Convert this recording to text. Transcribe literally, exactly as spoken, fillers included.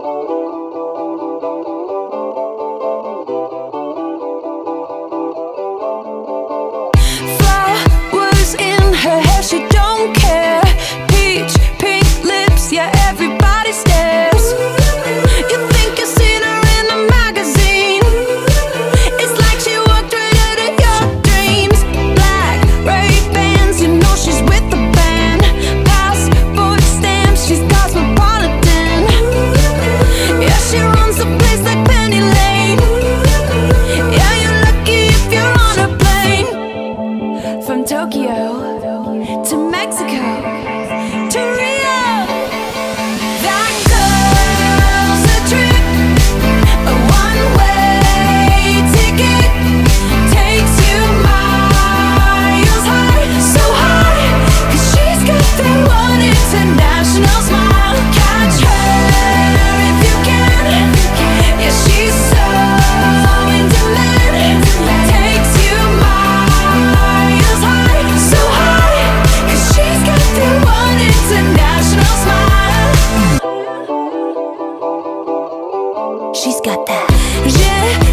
Flowers in her hair, she don't care. Peach pink lips, yeah, everybody stares. You think you've seen her in a magazine. It's like she walked right out of your dreams. Black Ray-Bans, you know she's with the band. Passport stamps, she's cosmopolitan. Yeah, she runs the place like Penny Lane. Yeah, you're lucky if you're on a plane. From Tokyo to Mexico to Rio. That girl's a trip, a one-way ticket. Takes you miles high, so high, 'cause she's got that one international smile. Catch her if you can. Yeah, she's so in demand. Takes you miles high, so high, 'cause she's got that one international smile. She's got that. Yeah.